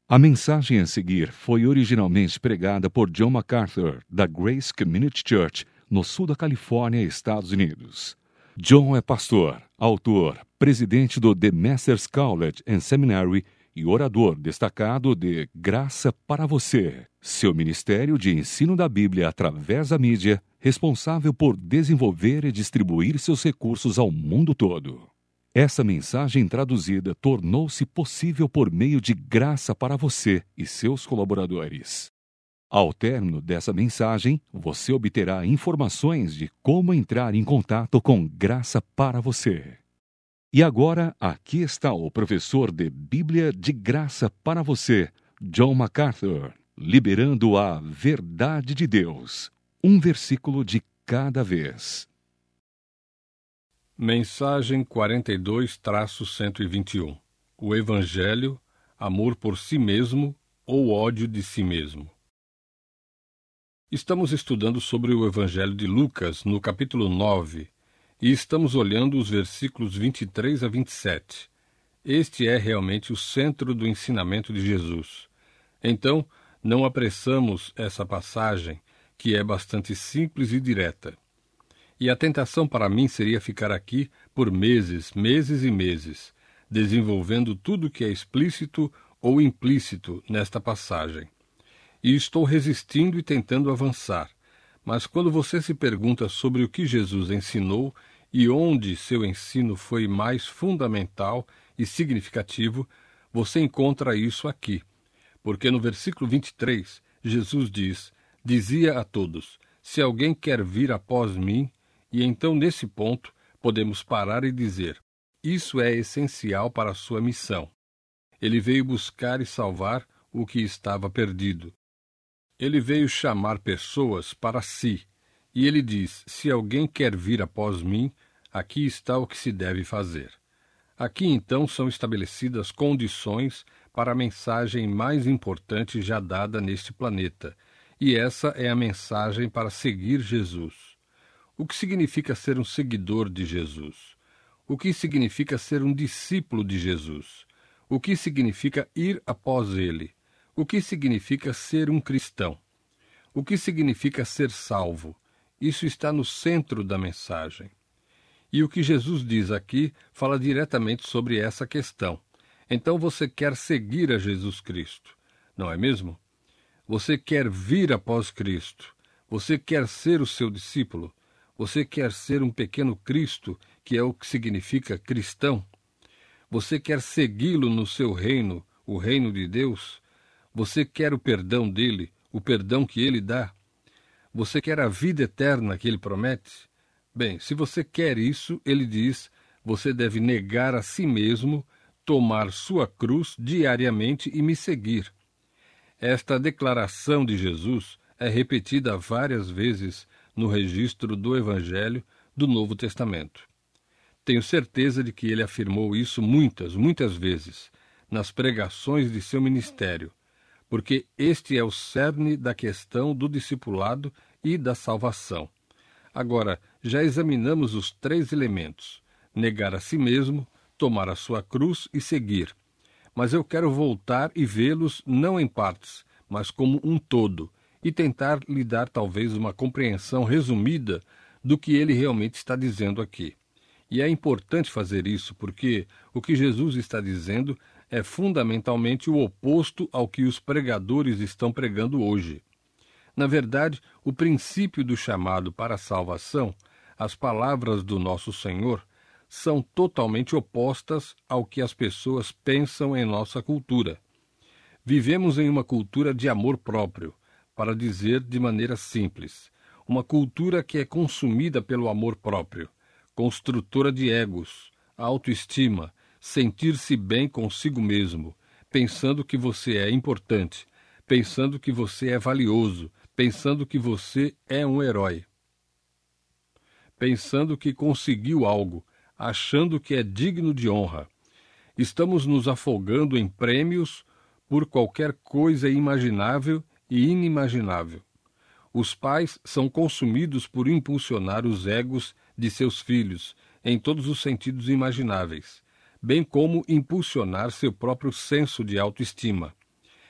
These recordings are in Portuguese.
A mensagem a seguir foi originalmente pregada por John MacArthur, da Grace Community Church, no sul da Califórnia, Estados Unidos. John é pastor, autor, presidente do The Masters College and Seminary e orador destacado de Graça para Você, seu ministério de ensino da Bíblia através da mídia, responsável por desenvolver e distribuir seus recursos ao mundo todo. Essa mensagem traduzida tornou-se possível por meio de Graça para Você e seus colaboradores. Ao término dessa mensagem, você obterá informações de como entrar em contato com Graça para Você. E agora, aqui está o professor de Bíblia de Graça para Você, John MacArthur, liberando a verdade de Deus, um versículo de cada vez. Mensagem 42-121. O Evangelho, amor por si mesmo ou ódio de si mesmo. Estamos estudando sobre o Evangelho de Lucas, no capítulo 9, e estamos olhando os versículos 23 a 27. Este é realmente o centro do ensinamento de Jesus. Então, não apressamos essa passagem, que é bastante simples e direta. E a tentação para mim seria ficar aqui por meses e meses, desenvolvendo tudo que é explícito ou implícito nesta passagem. E estou resistindo e tentando avançar. Mas quando você se pergunta sobre o que Jesus ensinou e onde seu ensino foi mais fundamental e significativo, você encontra isso aqui. Porque no versículo 23, Jesus dizia a todos: se alguém quer vir após mim. E então, nesse ponto, podemos parar e dizer: isso é essencial para a sua missão. Ele veio buscar e salvar o que estava perdido. Ele veio chamar pessoas para si. E ele diz: se alguém quer vir após mim, aqui está o que se deve fazer. Aqui, então, são estabelecidas condições para a mensagem mais importante já dada neste planeta. E essa é a mensagem para seguir Jesus. O que significa ser um seguidor de Jesus? O que significa ser um discípulo de Jesus? O que significa ir após ele? O que significa ser um cristão? O que significa ser salvo? Isso está no centro da mensagem. E o que Jesus diz aqui fala diretamente sobre essa questão. Então você quer seguir a Jesus Cristo, não é mesmo? Você quer vir após Cristo. Você quer ser o seu discípulo. Você quer ser um pequeno Cristo, que é o que significa cristão? Você quer segui-lo no seu reino, o reino de Deus? Você quer o perdão dele, o perdão que ele dá? Você quer a vida eterna que ele promete? Bem, se você quer isso, ele diz, você deve negar a si mesmo, tomar sua cruz diariamente e me seguir. Esta declaração de Jesus é repetida várias vezes no registro do Evangelho do Novo Testamento. Tenho certeza de que ele afirmou isso muitas vezes, nas pregações de seu ministério, porque este é o cerne da questão do discipulado e da salvação. Agora, já examinamos os 3 elementos: negar a si mesmo, tomar a sua cruz e seguir. Mas eu quero voltar e vê-los não em partes, mas como um todo, e tentar lhe dar talvez uma compreensão resumida do que ele realmente está dizendo aqui. E é importante fazer isso porque o que Jesus está dizendo é fundamentalmente o oposto ao que os pregadores estão pregando hoje. Na verdade, o princípio do chamado para a salvação, as palavras do nosso Senhor, são totalmente opostas ao que as pessoas pensam em nossa cultura. Vivemos em uma cultura de amor próprio, para dizer de maneira simples, uma cultura que é consumida pelo amor próprio, construtora de egos, autoestima, sentir-se bem consigo mesmo, pensando que você é importante, pensando que você é valioso, pensando que você é um herói, pensando que conseguiu algo, achando que é digno de honra. Estamos nos afogando em prêmios por qualquer coisa imaginável e inimaginável. Os pais são consumidos por impulsionar os egos de seus filhos em todos os sentidos imagináveis, bem como impulsionar seu próprio senso de autoestima.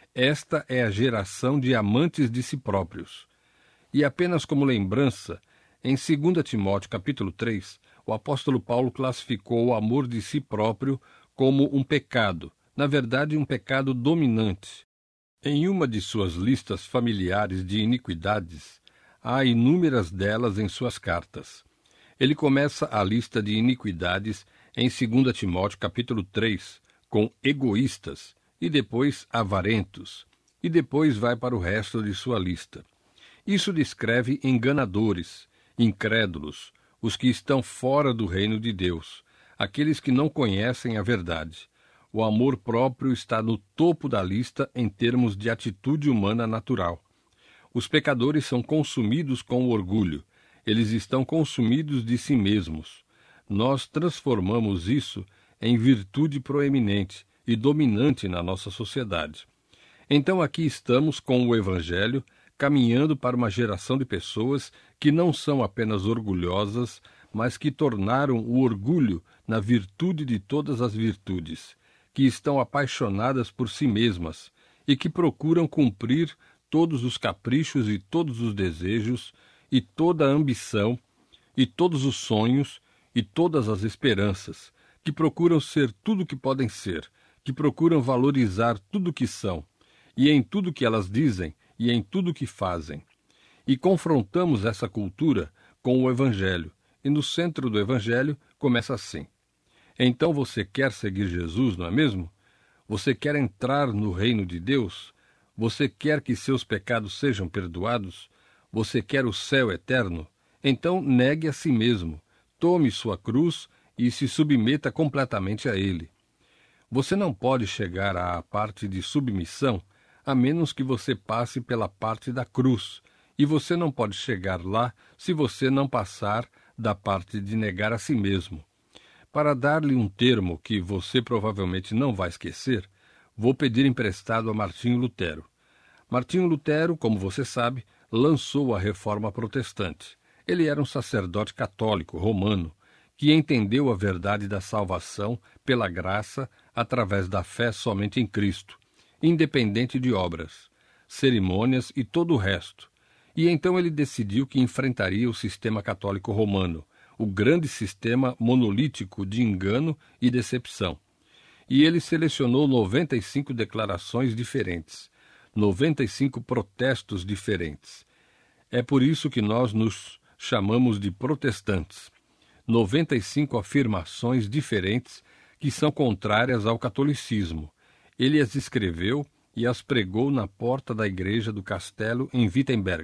Esta é a geração de amantes de si próprios. E apenas como lembrança, em 2 Timóteo capítulo 3, o apóstolo Paulo classificou o amor de si próprio como um pecado, na verdade um pecado dominante. Em uma de suas listas familiares de iniquidades, há inúmeras delas em suas cartas. Ele começa a lista de iniquidades em 2 Timóteo capítulo 3, com egoístas, e depois avarentos, e depois vai para o resto de sua lista. Isso descreve enganadores, incrédulos, os que estão fora do reino de Deus, aqueles que não conhecem a verdade. O amor próprio está no topo da lista em termos de atitude humana natural. Os pecadores são consumidos com o orgulho. Eles estão consumidos de si mesmos. Nós transformamos isso em virtude proeminente e dominante na nossa sociedade. Então aqui estamos com o Evangelho, caminhando para uma geração de pessoas que não são apenas orgulhosas, mas que tornaram o orgulho na virtude de todas as virtudes, que estão apaixonadas por si mesmas e que procuram cumprir todos os caprichos e todos os desejos e toda a ambição e todos os sonhos e todas as esperanças, que procuram ser tudo o que podem ser, que procuram valorizar tudo o que são, e em tudo que elas dizem e em tudo que fazem. E confrontamos essa cultura com o Evangelho, e no centro do Evangelho começa assim: então você quer seguir Jesus, não é mesmo? Você quer entrar no reino de Deus? Você quer que seus pecados sejam perdoados? Você quer o céu eterno? Então negue a si mesmo, tome sua cruz e se submeta completamente a ele. Você não pode chegar à parte de submissão a menos que você passe pela parte da cruz, e você não pode chegar lá se você não passar da parte de negar a si mesmo. Para dar-lhe um termo que você provavelmente não vai esquecer, vou pedir emprestado a Martinho Lutero. Martinho Lutero, como você sabe, lançou a Reforma Protestante. Ele era um sacerdote católico romano que entendeu a verdade da salvação pela graça através da fé somente em Cristo, independente de obras, cerimônias e todo o resto. E então ele decidiu que enfrentaria o sistema católico romano, o grande sistema monolítico de engano e decepção. E ele selecionou 95 declarações diferentes, 95 protestos diferentes. É por isso que nós nos chamamos de protestantes. 95 afirmações diferentes que são contrárias ao catolicismo. Ele as escreveu e as pregou na porta da igreja do castelo em Wittenberg.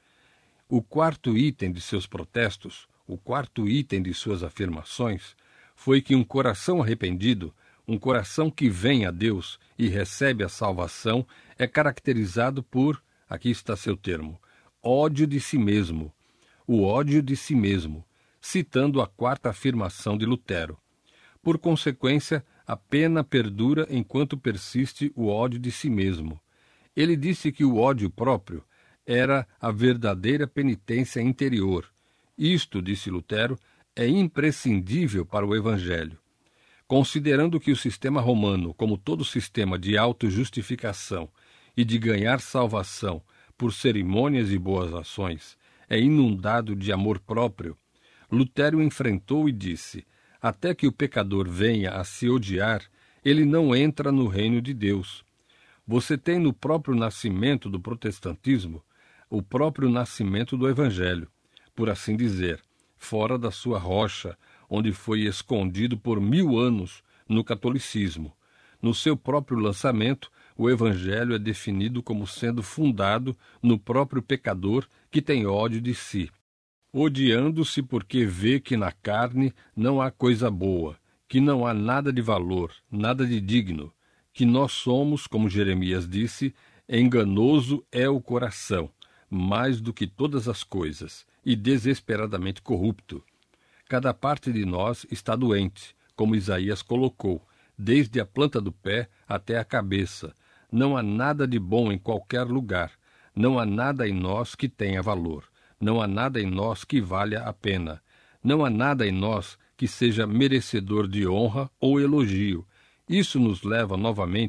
O quarto item de seus protestos, o quarto item de suas afirmações, foi que um coração arrependido, um coração que vem a Deus e recebe a salvação, é caracterizado por, aqui está seu termo, ódio de si mesmo. O ódio de si mesmo, citando a quarta afirmação de Lutero. Por consequência, a pena perdura enquanto persiste o ódio de si mesmo. Ele disse que o ódio próprio era a verdadeira penitência interior. Isto, disse Lutero, é imprescindível para o Evangelho. Considerando que o sistema romano, como todo sistema de autojustificação e de ganhar salvação por cerimônias e boas ações, é inundado de amor próprio, Lutero enfrentou e disse: até que o pecador venha a se odiar, ele não entra no reino de Deus. Você tem no próprio nascimento do protestantismo o próprio nascimento do Evangelho, por assim dizer, fora da sua rocha, onde foi escondido por 1000 anos no catolicismo. No seu próprio lançamento, o Evangelho é definido como sendo fundado no próprio pecador que tem ódio de si, odiando-se porque vê que na carne não há coisa boa, que não há nada de valor, nada de digno, que nós somos, como Jeremias disse, enganoso é o coração, mais do que todas as coisas, e desesperadamente corrupto. Cada parte de nós está doente, como Isaías colocou, desde a planta do pé até a cabeça. Não há nada de bom em qualquer lugar, não há nada em nós que tenha valor. Não há nada em nós que valha a pena. Não há nada em nós que seja merecedor de honra ou elogio. Isso nos leva novamente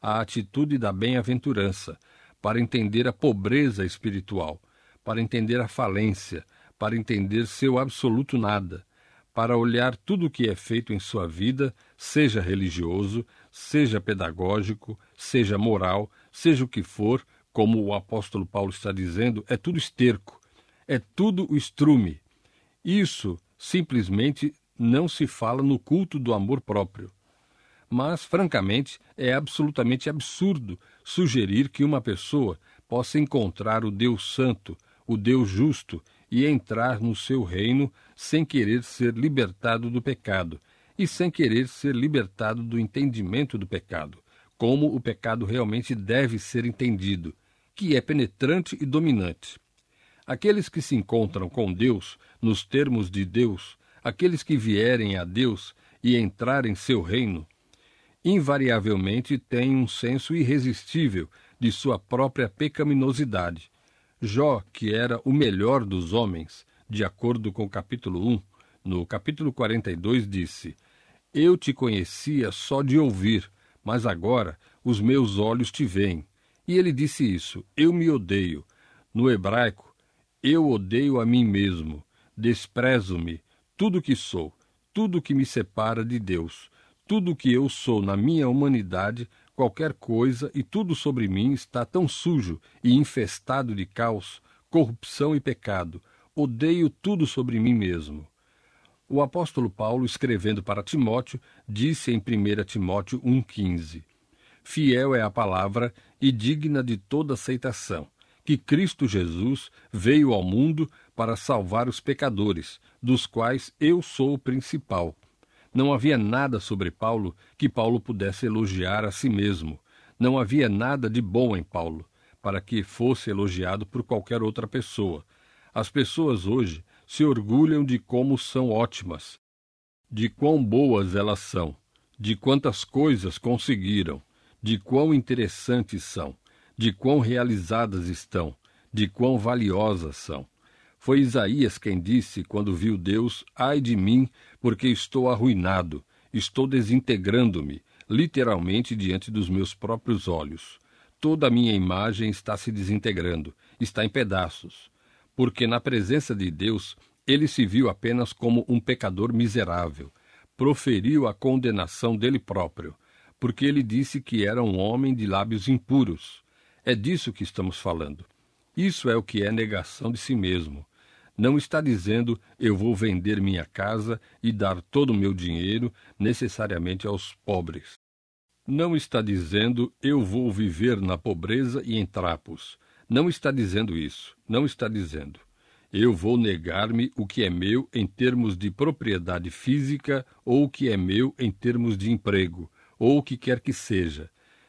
a atitude da bem-aventurança, para entender a pobreza espiritual, para entender a falência, para entender seu absoluto nada, para olhar tudo o que é feito em sua vida, seja religioso, seja pedagógico, seja moral, seja o que for, como o apóstolo Paulo está dizendo, é tudo esterco, é tudo o estrume. Isso simplesmente não se fala no culto do amor próprio. Mas, francamente, é absolutamente absurdo sugerir que uma pessoa possa encontrar o Deus Santo, o Deus Justo, e entrar no seu reino sem querer ser libertado do pecado e sem querer ser libertado do entendimento do pecado, como o pecado realmente deve ser entendido, que é penetrante e dominante. Aqueles que se encontram com Deus, nos termos de Deus, aqueles que vierem a Deus e entrar em seu reino, invariavelmente têm um senso irresistível de sua própria pecaminosidade. Jó, que era o melhor dos homens, de acordo com o capítulo 1, no capítulo 42 disse: Eu te conhecia só de ouvir, mas agora os meus olhos te veem. E ele disse isso: eu me odeio. No hebraico, eu odeio a mim mesmo, desprezo-me, tudo que sou, tudo que me separa de Deus, tudo que eu sou na minha humanidade, qualquer coisa e tudo sobre mim está tão sujo e infestado de caos, corrupção e pecado. Odeio tudo sobre mim mesmo. O apóstolo Paulo, escrevendo para Timóteo, disse em 1 Timóteo 1,15: Fiel é a palavra e digna de toda aceitação, que Cristo Jesus veio ao mundo para salvar os pecadores, dos quais eu sou o principal. Não havia nada sobre Paulo que Paulo pudesse elogiar a si mesmo. Não havia nada de bom em Paulo, para que fosse elogiado por qualquer outra pessoa. As pessoas hoje se orgulham de como são ótimas, de quão boas elas são, de quantas coisas conseguiram, de quão interessantes são, de quão realizadas estão, de quão valiosas são. Foi Isaías quem disse, quando viu Deus: ai de mim, porque estou arruinado, estou desintegrando-me, literalmente diante dos meus próprios olhos. Toda a minha imagem está se desintegrando, está em pedaços. Porque na presença de Deus, ele se viu apenas como um pecador miserável. Proferiu a condenação dele próprio, porque ele disse que era um homem de lábios impuros. É disso que estamos falando. Isso é o que é negação de si mesmo. Não está dizendo, eu vou vender minha casa e dar todo o meu dinheiro necessariamente aos pobres. Não está dizendo, eu vou viver na pobreza e em trapos. Não está dizendo isso. Não está dizendo, eu vou negar-me o que é meu em termos de propriedade física ou o que é meu em termos de emprego, ou o que quer que seja.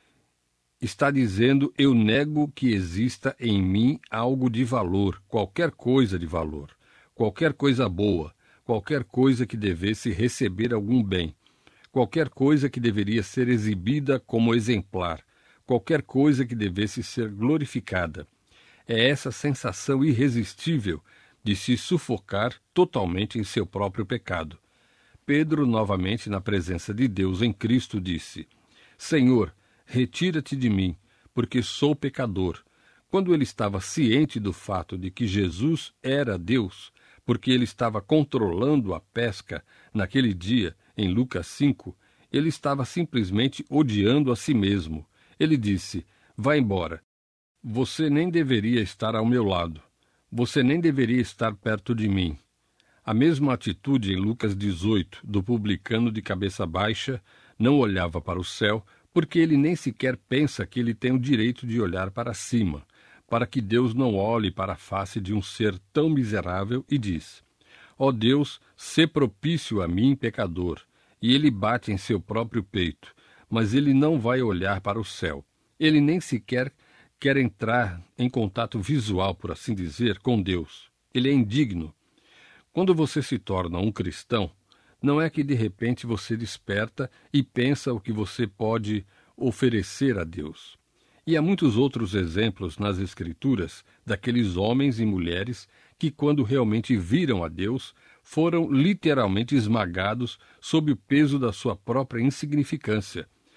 Está dizendo, eu nego que exista em mim algo de valor, qualquer coisa de valor, qualquer coisa boa, qualquer coisa que devesse receber algum bem, qualquer coisa que deveria ser exibida como exemplar, qualquer coisa que devesse ser glorificada. É essa sensação irresistível de se sufocar totalmente em seu próprio pecado. Pedro, novamente na presença de Deus em Cristo, disse: Senhor, retira-te de mim, porque sou pecador. Quando ele estava ciente do fato de que Jesus era Deus, porque ele estava controlando a pesca naquele dia, em Lucas 5, ele estava simplesmente odiando a si mesmo. Ele disse: vá embora. Você nem deveria estar ao meu lado. Você nem deveria estar perto de mim. A mesma atitude em Lucas 18, do publicano de cabeça baixa, não olhava para o céu, porque ele nem sequer pensa que ele tem o direito de olhar para cima, para que Deus não olhe para a face de um ser tão miserável e diz: ó Deus, sê propício a mim, pecador. E ele bate em seu próprio peito, mas ele não vai olhar para o céu. Ele nem sequer quer entrar em contato visual, por assim dizer, com Deus. Ele é indigno. Quando você se torna um cristão, não é que de repente você desperta e pensa o que você pode oferecer a Deus. E há muitos outros exemplos nas Escrituras daqueles homens e mulheres que, quando realmente viram a Deus, foram literalmente esmagados sob o peso da sua própria insignificância,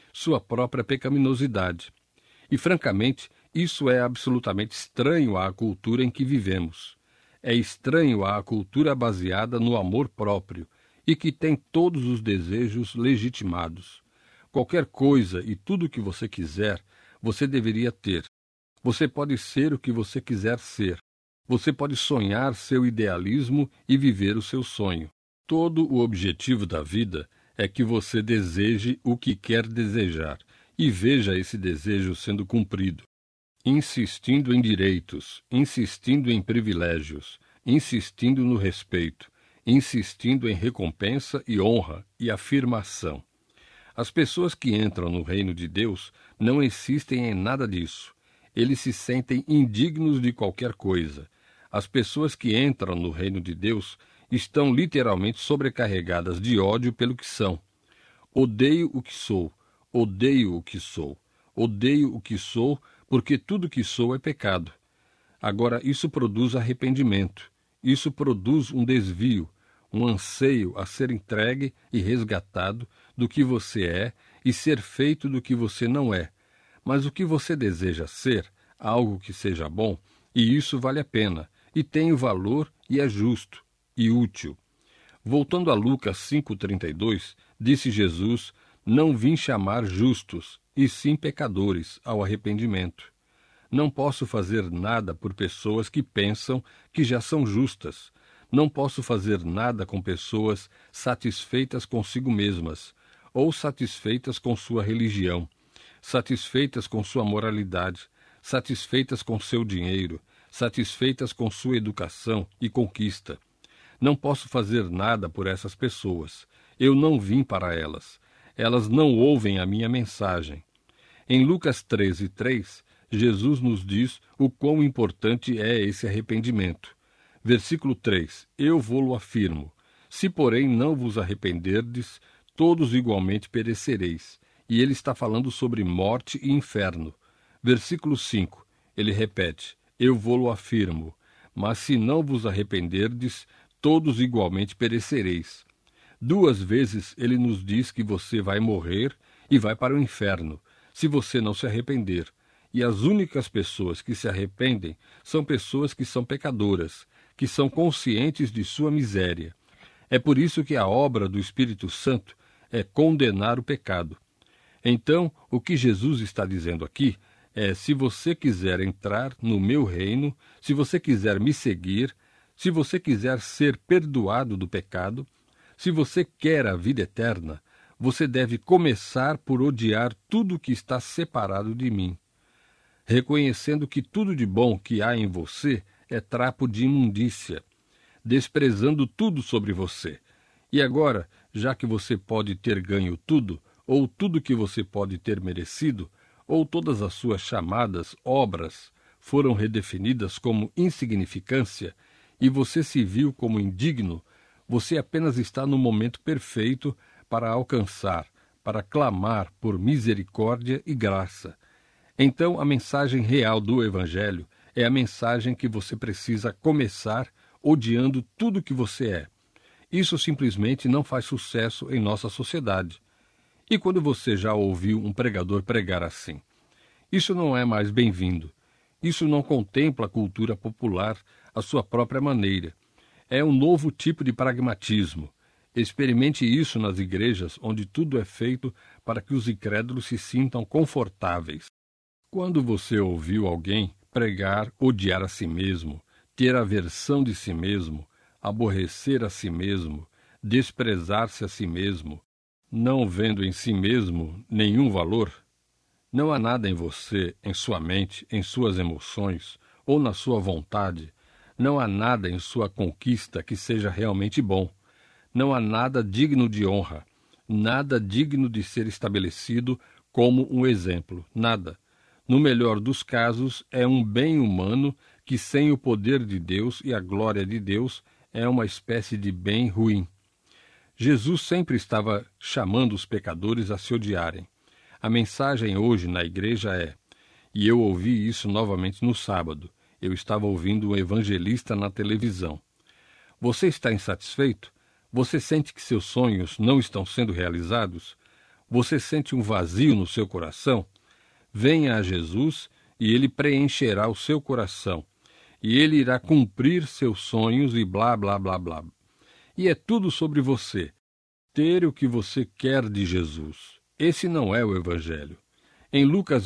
sua própria pecaminosidade. E, francamente, isso é absolutamente estranho à cultura em que vivemos. É estranho à cultura baseada no amor próprio e que tem todos os desejos legitimados. Qualquer coisa e tudo o que você quiser, você deveria ter. Você pode ser o que você quiser ser. Você pode sonhar seu idealismo e viver o seu sonho. Todo o objetivo da vida é que você deseje o que quer desejar e veja esse desejo sendo cumprido. Insistindo em direitos, insistindo em privilégios, insistindo no respeito, insistindo em recompensa e honra e afirmação. As pessoas que entram no reino de Deus não insistem em nada disso. Eles se sentem indignos de qualquer coisa. As pessoas que entram no reino de Deus estão literalmente sobrecarregadas de ódio pelo que são. Odeio o que sou, odeio o que sou, odeio o que sou, porque tudo que sou é pecado. Agora, isso produz arrependimento, isso produz um desvio, um anseio a ser entregue e resgatado do que você é e ser feito do que você não é. Mas o que você deseja ser, algo que seja bom, e isso vale a pena, e tem o valor e é justo e útil. Voltando a Lucas 5,32, disse Jesus: não vim chamar justos, e sim pecadores, ao arrependimento. Não posso fazer nada por pessoas que pensam que já são justas. Não posso fazer nada com pessoas satisfeitas consigo mesmas, ou satisfeitas com sua religião, satisfeitas com sua moralidade, satisfeitas com seu dinheiro, satisfeitas com sua educação e conquista. Não posso fazer nada por essas pessoas. Eu não vim para elas. Elas não ouvem a minha mensagem. Em Lucas 13:3, Jesus nos diz o quão importante é esse arrependimento. Versículo 3, eu vou-lo afirmo, se porém não vos arrependerdes, todos igualmente perecereis. E ele está falando sobre morte e inferno. Versículo 5, ele repete, eu vou-lo afirmo, mas se não vos arrependerdes, todos igualmente perecereis. 2 vezes ele nos diz que você vai morrer e vai para o inferno, se você não se arrepender. E as únicas pessoas que se arrependem são pessoas que são pecadoras, que são conscientes de sua miséria. É por isso que a obra do Espírito Santo é condenar o pecado. Então, o que Jesus está dizendo aqui é: se você quiser entrar no meu reino, se você quiser me seguir, se você quiser ser perdoado do pecado, se você quer a vida eterna, você deve começar por odiar tudo que está separado de mim, reconhecendo que tudo de bom que há em você é trapo de imundícia, desprezando tudo sobre você. E agora, já que você pode ter ganho tudo, ou tudo que você pode ter merecido, ou todas as suas chamadas, obras, foram redefinidas como insignificância, e você se viu como indigno, você apenas está no momento perfeito para alcançar, para clamar por misericórdia e graça. Então, a mensagem real do Evangelho é a mensagem que você precisa começar odiando tudo que você é. Isso simplesmente não faz sucesso em nossa sociedade. E quando você já ouviu um pregador pregar assim? Isso não é mais bem-vindo. Isso não contempla a cultura popular à sua própria maneira. É um novo tipo de pragmatismo. Experimente isso nas igrejas onde tudo é feito para que os incrédulos se sintam confortáveis. Quando você ouviu alguém pregar odiar a si mesmo, ter aversão de si mesmo, aborrecer a si mesmo, desprezar-se a si mesmo, não vendo em si mesmo nenhum valor, não há nada em você, em sua mente, em suas emoções ou na sua vontade, não há nada em sua conquista que seja realmente bom, não há nada digno de honra, nada digno de ser estabelecido como um exemplo, nada. No melhor dos casos, é um bem humano que, sem o poder de Deus e a glória de Deus, é uma espécie de bem ruim. Jesus sempre estava chamando os pecadores a se odiarem. A mensagem hoje na igreja é, e eu ouvi isso novamente no sábado, eu estava ouvindo um evangelista na televisão. Você está insatisfeito? Você sente que seus sonhos não estão sendo realizados? Você sente um vazio no seu coração? Venha a Jesus e Ele preencherá o seu coração. E Ele irá cumprir seus sonhos e blá, blá, blá, blá. E é tudo sobre você. Ter o que você quer de Jesus. Esse não é o Evangelho. Em Lucas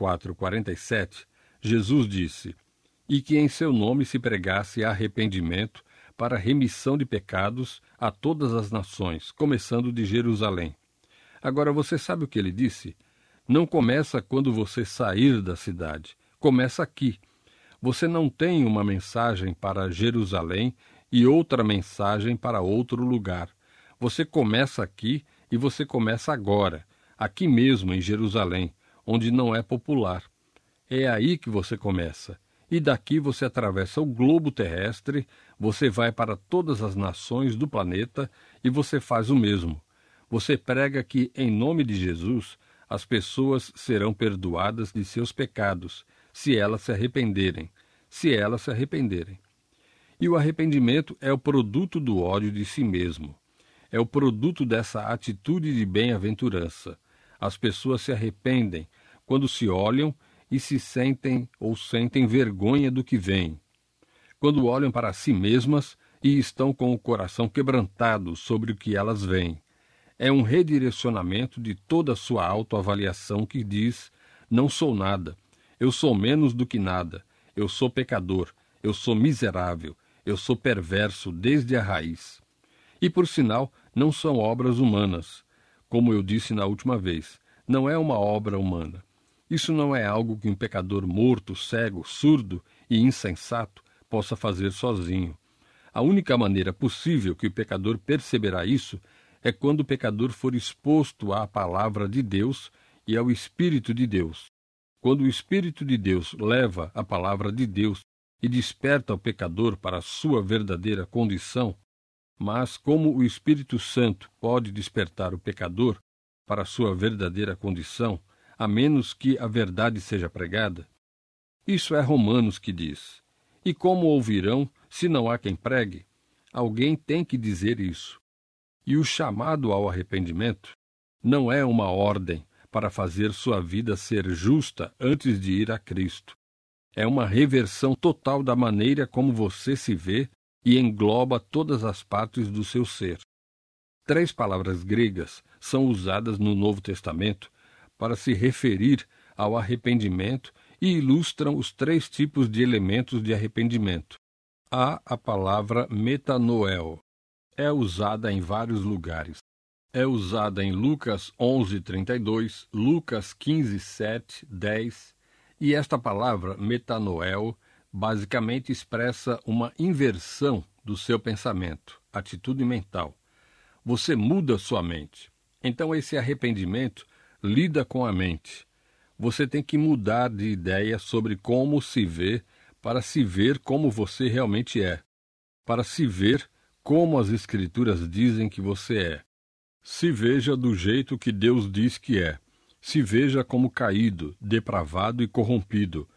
24:47, Jesus disse: "E que em seu nome se pregasse arrependimento para remissão de pecados a todas as nações, começando de Jerusalém." Agora você sabe o que ele disse? Não começa quando você sair da cidade. Começa aqui. Você não tem uma mensagem para Jerusalém e outra mensagem para outro lugar. Você começa aqui e você começa agora, aqui mesmo em Jerusalém, onde não é popular. É aí que você começa. E daqui você atravessa o globo terrestre, você vai para todas as nações do planeta e você faz o mesmo. Você prega que, em nome de Jesus, as pessoas serão perdoadas de seus pecados, se elas se arrependerem. Se elas se arrependerem. E o arrependimento é o produto do ódio de si mesmo. É o produto dessa atitude de bem-aventurança. As pessoas se arrependem quando se olham e se sentem ou sentem vergonha do que vem. Quando olham para si mesmas e estão com o coração quebrantado sobre o que elas veem. É um redirecionamento de toda a sua autoavaliação que diz: não sou nada, eu sou menos do que nada, eu sou pecador, eu sou miserável, eu sou perverso desde a raiz. E, por sinal, não são obras humanas. Como eu disse na última vez, não é uma obra humana. Isso não é algo que um pecador morto, cego, surdo e insensato possa fazer sozinho. A única maneira possível que o pecador perceberá isso é quando o pecador for exposto à palavra de Deus e ao Espírito de Deus. Quando o Espírito de Deus leva a palavra de Deus e desperta o pecador para a sua verdadeira condição, mas como o Espírito Santo pode despertar o pecador para a sua verdadeira condição, a menos que a verdade seja pregada? Isso é Romanos que diz. E como ouvirão, se não há quem pregue? Alguém tem que dizer isso. E o chamado ao arrependimento não é uma ordem para fazer sua vida ser justa antes de ir a Cristo. É uma reversão total da maneira como você se vê e engloba todas as partes do seu ser. 3 palavras gregas são usadas no Novo Testamento para se referir ao arrependimento e ilustram os 3 tipos de elementos de arrependimento. Há a palavra metanoel. É usada em vários lugares. É usada em Lucas 11:32, Lucas 15:7, 10, e esta palavra, metanoel, basicamente expressa uma inversão do seu pensamento, atitude mental. Você muda sua mente. Então esse arrependimento lida com a mente. Você tem que mudar de ideia sobre como se vê para se ver como você realmente é, para se ver como as Escrituras dizem que você é. Se veja do jeito que Deus diz que é. Se veja como caído, depravado e corrompido,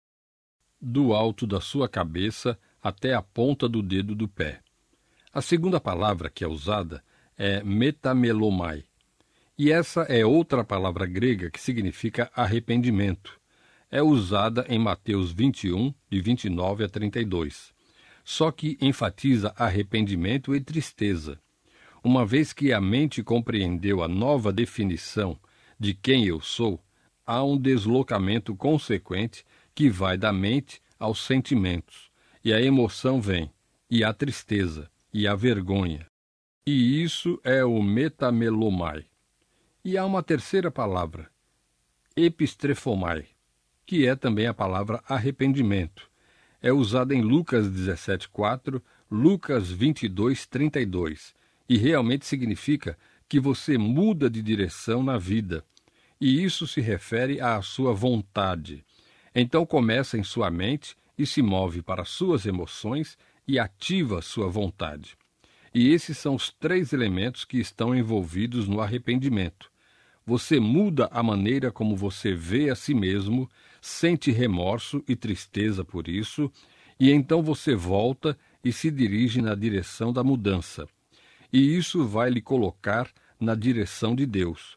do alto da sua cabeça até a ponta do dedo do pé. A segunda palavra que é usada é metamelomai. E essa é outra palavra grega que significa arrependimento. É usada em Mateus 21, de 29 a 32. Só que enfatiza arrependimento e tristeza. Uma vez que a mente compreendeu a nova definição de quem eu sou, há um deslocamento consequente que vai da mente aos sentimentos. E a emoção vem, e a tristeza, e a vergonha. E isso é o metamelomai. E há uma terceira palavra, epistrefomai, que é também a palavra arrependimento. É usada em Lucas 17:4, Lucas 22:32, e realmente significa que você muda de direção na vida. E isso se refere à sua vontade. Então começa em sua mente e se move para suas emoções e ativa sua vontade. E esses são os 3 elementos que estão envolvidos no arrependimento. Você muda a maneira como você vê a si mesmo, sente remorso e tristeza por isso, e então você volta e se dirige na direção da mudança. E isso vai lhe colocar na direção de Deus.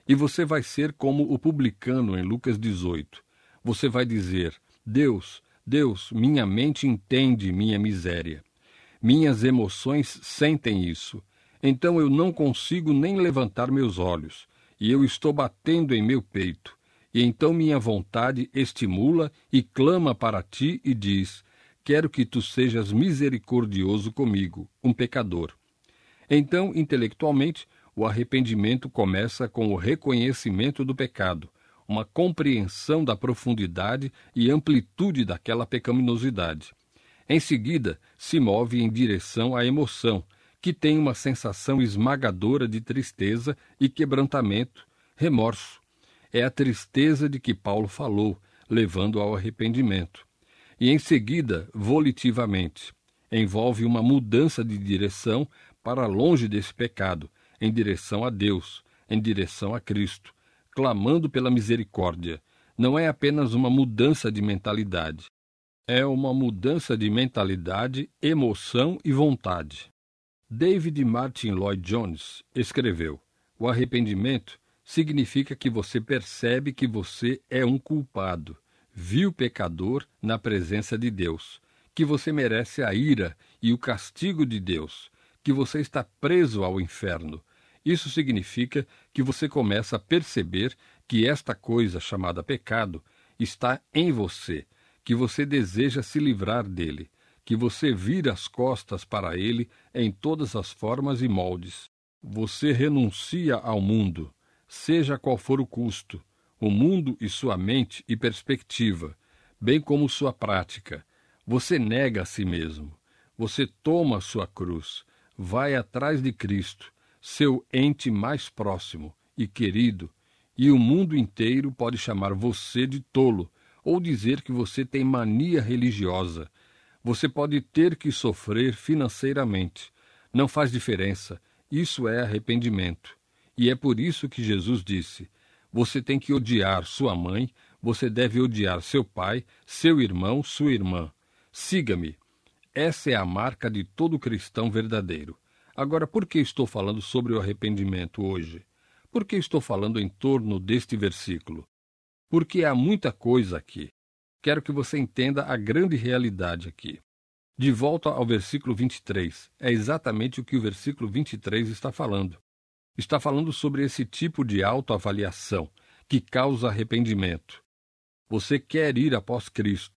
E você vai ser como o publicano em Lucas 18. Você vai dizer: Deus, Deus, minha mente entende minha miséria. Minhas emoções sentem isso. Então eu não consigo nem levantar meus olhos, e eu estou batendo em meu peito. E então minha vontade estimula e clama para ti e diz: quero que tu sejas misericordioso comigo, um pecador. Então, intelectualmente, o arrependimento começa com o reconhecimento do pecado, uma compreensão da profundidade e amplitude daquela pecaminosidade. Em seguida, se move em direção à emoção, que tem uma sensação esmagadora de tristeza e quebrantamento, remorso. É a tristeza de que Paulo falou, levando ao arrependimento. E em seguida, volitivamente, envolve uma mudança de direção para longe desse pecado, em direção a Deus, em direção a Cristo, clamando pela misericórdia. Não é apenas uma mudança de mentalidade. É uma mudança de mentalidade, emoção e vontade. David Martin Lloyd Jones escreveu: o arrependimento significa que você percebe que você é um culpado, vil pecador na presença de Deus, que você merece a ira e o castigo de Deus, que você está preso ao inferno. Isso significa que você começa a perceber que esta coisa chamada pecado está em você, que você deseja se livrar dele, que você vira as costas para ele em todas as formas e moldes. Você renuncia ao mundo, seja qual for o custo, o mundo e sua mente e perspectiva, bem como sua prática. Você nega a si mesmo. Você toma sua cruz, vai atrás de Cristo, seu ente mais próximo e querido, e o mundo inteiro pode chamar você de tolo ou dizer que você tem mania religiosa. Você pode ter que sofrer financeiramente. Não faz diferença. Isso é arrependimento. E é por isso que Jesus disse: você tem que odiar sua mãe, você deve odiar seu pai, seu irmão, sua irmã. Siga-me. Essa é a marca de todo cristão verdadeiro. Agora, por que estou falando sobre o arrependimento hoje? Por que estou falando em torno deste versículo? Porque há muita coisa aqui. Quero que você entenda a grande realidade aqui. De volta ao versículo 23, é exatamente o que o versículo 23 está falando. Está falando sobre esse tipo de autoavaliação que causa arrependimento. Você quer ir após Cristo.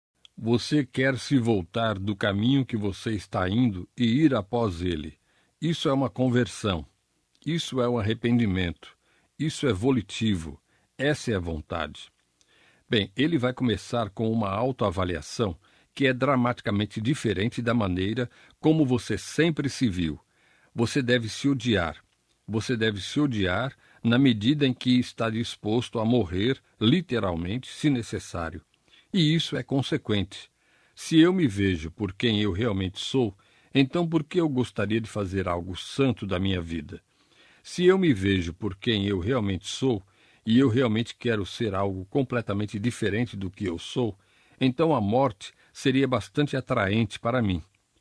Você quer se voltar do caminho que você está indo e ir após Ele. Isso é uma conversão. Isso é um arrependimento. Isso é volitivo. Essa é a vontade. Bem, ele vai começar com uma autoavaliação que é dramaticamente diferente da maneira como você sempre se viu. Você deve se odiar. Você deve se odiar na medida em que está disposto a morrer, literalmente, se necessário. E isso é consequente. Se eu me vejo por quem eu realmente sou, então por que eu gostaria de fazer algo santo da minha vida? Se eu me vejo por quem eu realmente sou, e eu realmente quero ser algo completamente diferente do que eu sou, então a morte seria bastante atraente para mim.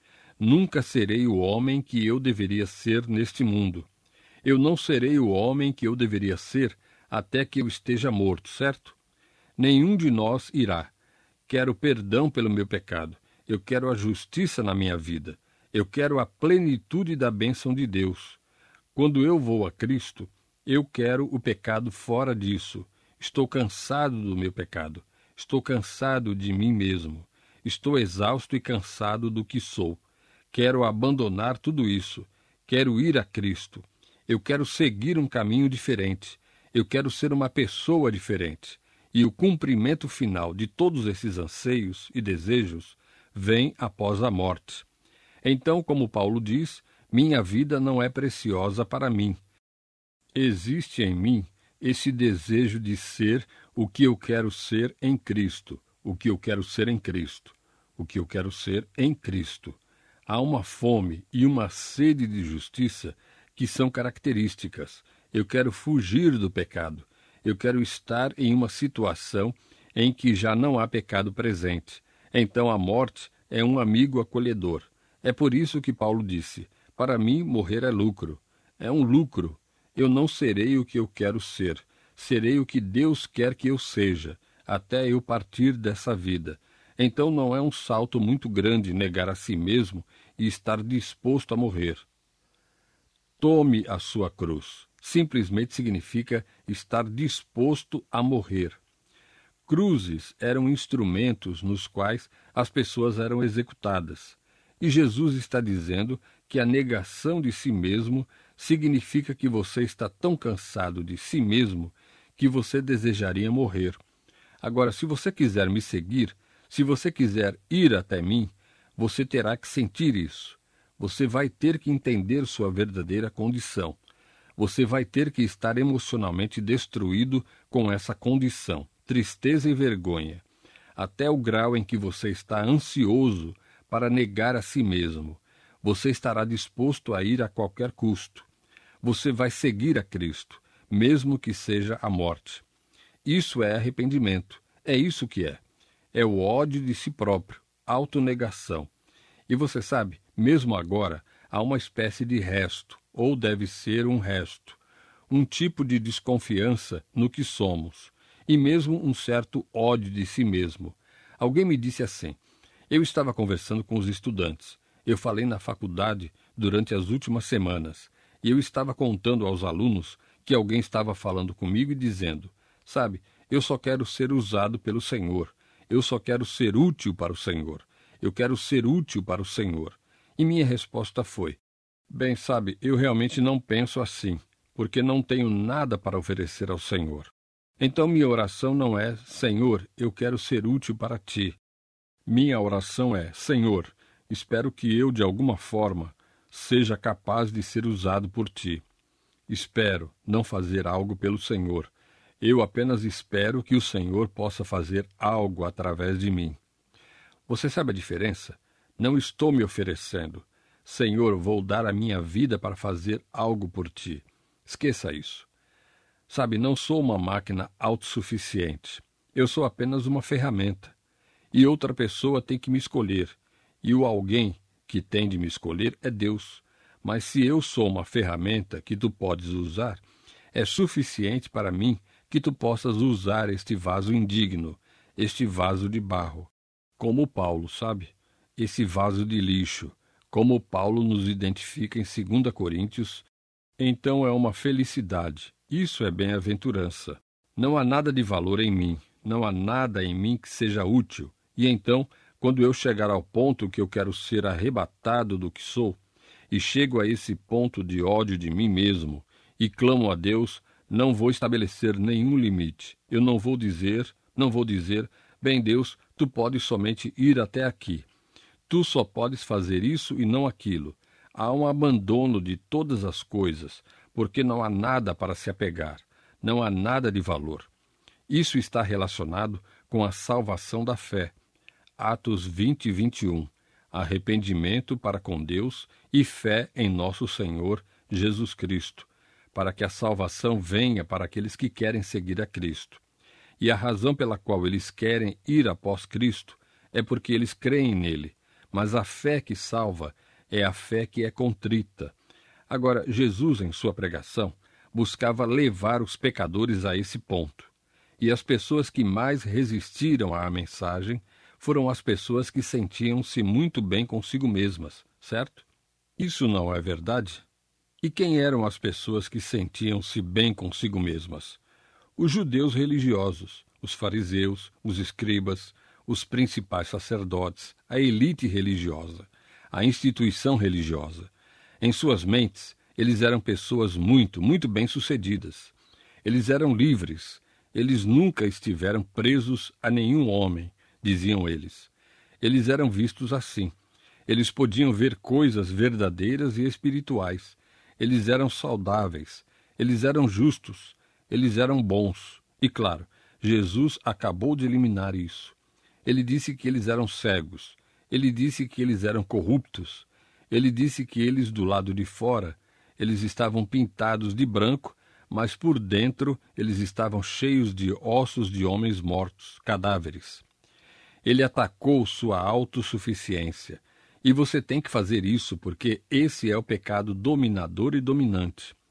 Nunca serei o homem que eu deveria ser neste mundo. Eu não serei o homem que eu deveria ser até que eu esteja morto, certo? Nenhum de nós irá. Quero perdão pelo meu pecado. Eu quero a justiça na minha vida. Eu quero a plenitude da bênção de Deus. Quando eu vou a Cristo, eu quero o pecado fora disso. Estou cansado do meu pecado. Estou cansado de mim mesmo. Estou exausto e cansado do que sou. Quero abandonar tudo isso. Quero ir a Cristo. Eu quero seguir um caminho diferente. Eu quero ser uma pessoa diferente. E o cumprimento final de todos esses anseios e desejos vem após a morte. Então, como Paulo diz, minha vida não é preciosa para mim. Existe em mim esse desejo de ser o que eu quero ser em Cristo, o que eu quero ser em Cristo, o que eu quero ser em Cristo. Há uma fome e uma sede de justiça que são características. Eu quero fugir do pecado. Eu quero estar em uma situação em que já não há pecado presente. Então a morte é um amigo acolhedor. É por isso que Paulo disse: para mim morrer é lucro. É um lucro. Eu não serei o que eu quero ser, serei o que Deus quer que eu seja, até eu partir dessa vida. Então não é um salto muito grande negar a si mesmo e estar disposto a morrer. Tome a sua cruz. Simplesmente significa estar disposto a morrer. Cruzes eram instrumentos nos quais as pessoas eram executadas. E Jesus está dizendo que a negação de si mesmo significa que você está tão cansado de si mesmo que você desejaria morrer. Agora, se você quiser me seguir, se você quiser ir até mim, você terá que sentir isso. Você vai ter que entender sua verdadeira condição. Você vai ter que estar emocionalmente destruído com essa condição, tristeza e vergonha, até o grau em que você está ansioso para negar a si mesmo. Você estará disposto a ir a qualquer custo. Você vai seguir a Cristo, mesmo que seja a morte. Isso é arrependimento. É isso que é. É o ódio de si próprio, autonegação. E você sabe, mesmo agora, há uma espécie de resto, ou deve ser um resto, um tipo de desconfiança no que somos, e mesmo um certo ódio de si mesmo. Alguém me disse assim: eu estava conversando com os estudantes, eu falei na faculdade durante as últimas semanas, e eu estava contando aos alunos que alguém estava falando comigo e dizendo: sabe, eu só quero ser usado pelo Senhor, eu só quero ser útil para o Senhor, eu quero ser útil para o Senhor. E minha resposta foi: bem, sabe, eu realmente não penso assim, porque não tenho nada para oferecer ao Senhor. Então minha oração não é: Senhor, eu quero ser útil para Ti. Minha oração é: Senhor, espero que eu, de alguma forma, seja capaz de ser usado por Ti. Espero não fazer algo pelo Senhor. Eu apenas espero que o Senhor possa fazer algo através de mim. Você sabe a diferença? Não estou me oferecendo: Senhor, vou dar a minha vida para fazer algo por Ti. Esqueça isso. Sabe, não sou uma máquina autossuficiente. Eu sou apenas uma ferramenta. E outra pessoa tem que me escolher. E o alguém que tem de me escolher é Deus. Mas se eu sou uma ferramenta que tu podes usar, é suficiente para mim que tu possas usar este vaso indigno, este vaso de barro. Como Paulo, sabe? Esse vaso de lixo. Como Paulo nos identifica em 2 Coríntios. Então é uma felicidade. Isso é bem-aventurança. Não há nada de valor em mim. Não há nada em mim que seja útil. E então, quando eu chegar ao ponto que eu quero ser arrebatado do que sou, e chego a esse ponto de ódio de mim mesmo, e clamo a Deus, não vou estabelecer nenhum limite. Eu não vou dizer, bem, Deus, tu podes somente ir até aqui. Tu só podes fazer isso e não aquilo. Há um abandono de todas as coisas, porque não há nada para se apegar, não há nada de valor. Isso está relacionado com a salvação da fé. Atos 20 e 21. Arrependimento para com Deus e fé em nosso Senhor Jesus Cristo, para que a salvação venha para aqueles que querem seguir a Cristo. E a razão pela qual eles querem ir após Cristo é porque eles creem nele. Mas a fé que salva é a fé que é contrita. Agora, Jesus, em sua pregação, buscava levar os pecadores a esse ponto. E as pessoas que mais resistiram à mensagem foram as pessoas que sentiam-se muito bem consigo mesmas, certo? Isso não é verdade? E quem eram as pessoas que sentiam-se bem consigo mesmas? Os judeus religiosos, os fariseus, os escribas, os principais sacerdotes, a elite religiosa, a instituição religiosa. Em suas mentes, eles eram pessoas muito bem-sucedidas. Eles eram livres. Eles nunca estiveram presos a nenhum homem, diziam eles. Eles eram vistos assim. Eles podiam ver coisas verdadeiras e espirituais. Eles eram saudáveis. Eles eram justos. Eles eram bons. E, claro, Jesus acabou de eliminar isso. Ele disse que eles eram cegos. Ele disse que eles eram corruptos. Ele disse que eles, do lado de fora, eles estavam pintados de branco, mas por dentro eles estavam cheios de ossos de homens mortos, cadáveres. Ele atacou sua autossuficiência. E você tem que fazer isso porque esse é o pecado dominador e dominante.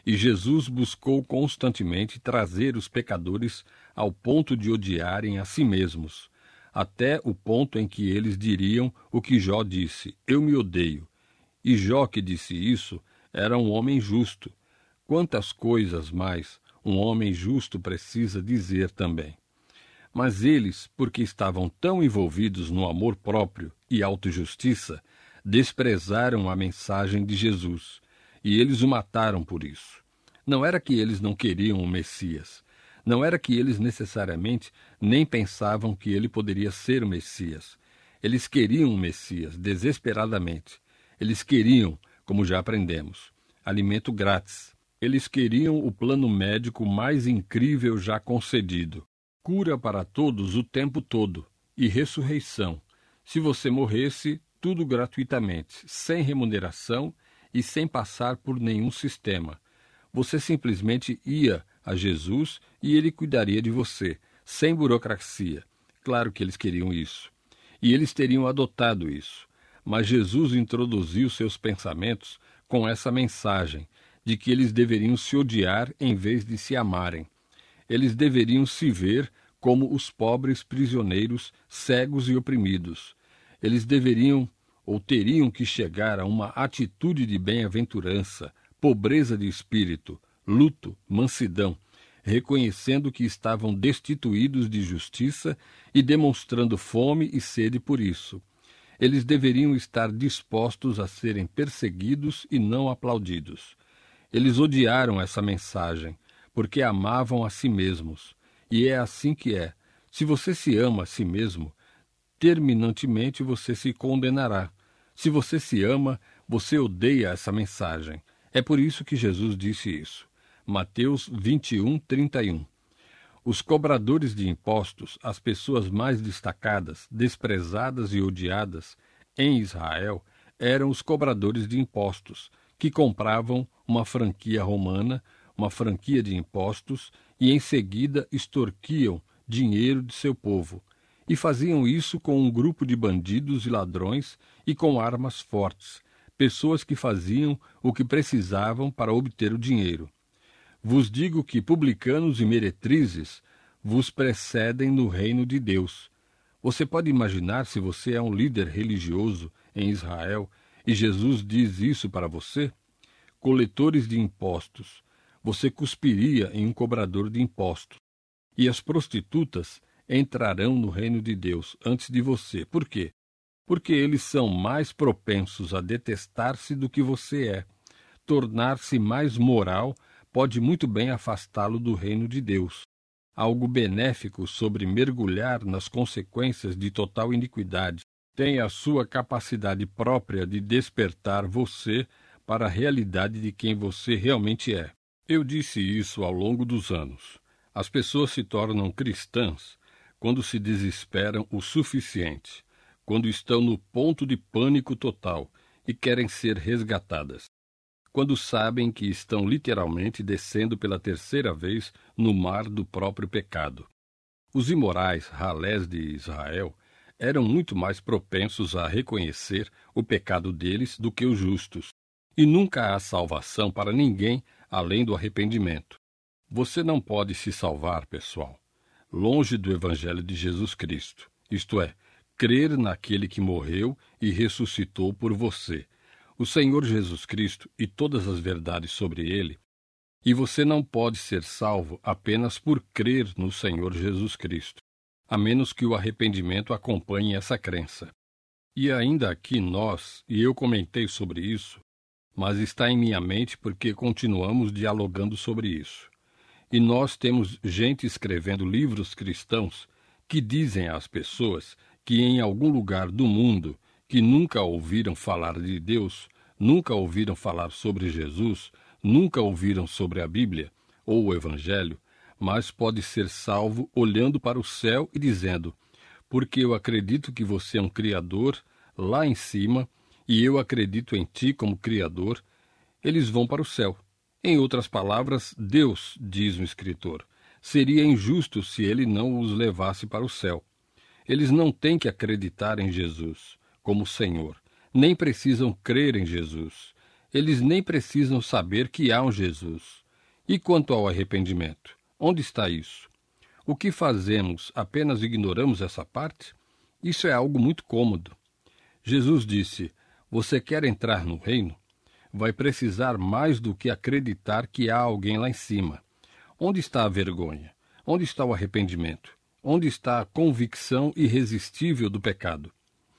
E Jesus buscou constantemente trazer os pecadores ao ponto de odiarem a si mesmos, até o ponto em que eles diriam o que Jó disse: eu me odeio. E Jó, que disse isso, era um homem justo. Quantas coisas mais um homem justo precisa dizer também. Mas eles, porque estavam tão envolvidos no amor próprio e autojustiça, desprezaram a mensagem de Jesus, e eles o mataram por isso. Não era que eles não queriam o Messias. Não era que eles necessariamente nem pensavam que ele poderia ser o Messias. Eles queriam o Messias desesperadamente. Eles queriam, como já aprendemos, alimento grátis. Eles queriam o plano médico mais incrível já concedido. Cura para todos o tempo todo e ressurreição. Se você morresse, tudo gratuitamente, sem remuneração e sem passar por nenhum sistema. Você simplesmente ia a Jesus e ele cuidaria de você, sem burocracia. Claro que eles queriam isso. E eles teriam adotado isso. Mas Jesus introduziu seus pensamentos com essa mensagem de que eles deveriam se odiar em vez de se amarem. Eles deveriam se ver como os pobres prisioneiros, cegos e oprimidos. Eles deveriam ou teriam que chegar a uma atitude de bem-aventurança, pobreza de espírito, luto, mansidão, reconhecendo que estavam destituídos de justiça e demonstrando fome e sede por isso. Eles deveriam estar dispostos a serem perseguidos e não aplaudidos. Eles odiaram essa mensagem, porque amavam a si mesmos. E é assim que é. Se você se ama a si mesmo, terminantemente você se condenará. Se você se ama, você odeia essa mensagem. É por isso que Jesus disse isso. Mateus 21:31. Os cobradores de impostos, as pessoas mais destacadas, desprezadas e odiadas em Israel, eram os cobradores de impostos, que compravam uma franquia romana, uma franquia de impostos, e em seguida extorquiam dinheiro de seu povo. E faziam isso com um grupo de bandidos e ladrões e com armas fortes, pessoas que faziam o que precisavam para obter o dinheiro. Vos digo que publicanos e meretrizes vos precedem no reino de Deus. Você pode imaginar se você é um líder religioso em Israel e Jesus diz isso para você? Coletores de impostos. Você cuspiria em um cobrador de impostos. E as prostitutas entrarão no reino de Deus antes de você. Por quê? Porque eles são mais propensos a detestar-se do que você é. Tornar-se mais moral pode muito bem afastá-lo do reino de Deus. Algo benéfico sobre mergulhar nas consequências de total iniquidade tem a sua capacidade própria de despertar você para a realidade de quem você realmente é. Eu disse isso ao longo dos anos. As pessoas se tornam cristãs quando se desesperam o suficiente, quando estão no ponto de pânico total e querem ser resgatadas, quando sabem que estão literalmente descendo pela terceira vez no mar do próprio pecado. Os imorais ralés de Israel eram muito mais propensos a reconhecer o pecado deles do que os justos. E nunca há salvação para ninguém além do arrependimento. Você não pode se salvar, pessoal, longe do Evangelho de Jesus Cristo, isto é, crer naquele que morreu e ressuscitou por você, o Senhor Jesus Cristo e todas as verdades sobre ele, e você não pode ser salvo apenas por crer no Senhor Jesus Cristo, a menos que o arrependimento acompanhe essa crença. E ainda aqui nós, e eu comentei sobre isso, mas está em minha mente porque continuamos dialogando sobre isso. E nós temos gente escrevendo livros cristãos que dizem às pessoas que em algum lugar do mundo que nunca ouviram falar de Deus, nunca ouviram falar sobre Jesus, nunca ouviram sobre a Bíblia ou o Evangelho, mas pode ser salvo olhando para o céu e dizendo: porque eu acredito que você é um Criador lá em cima e eu acredito em ti como Criador, eles vão para o céu. Em outras palavras, Deus, diz o escritor, seria injusto se ele não os levasse para o céu. Eles não têm que acreditar em Jesus como Senhor, nem precisam crer em Jesus. Eles nem precisam saber que há um Jesus. E quanto ao arrependimento? Onde está isso? O que fazemos? Apenas ignoramos essa parte? Isso é algo muito cômodo. Jesus disse: você quer entrar no reino? Vai precisar mais do que acreditar que há alguém lá em cima. Onde está a vergonha? Onde está o arrependimento? Onde está a convicção irresistível do pecado?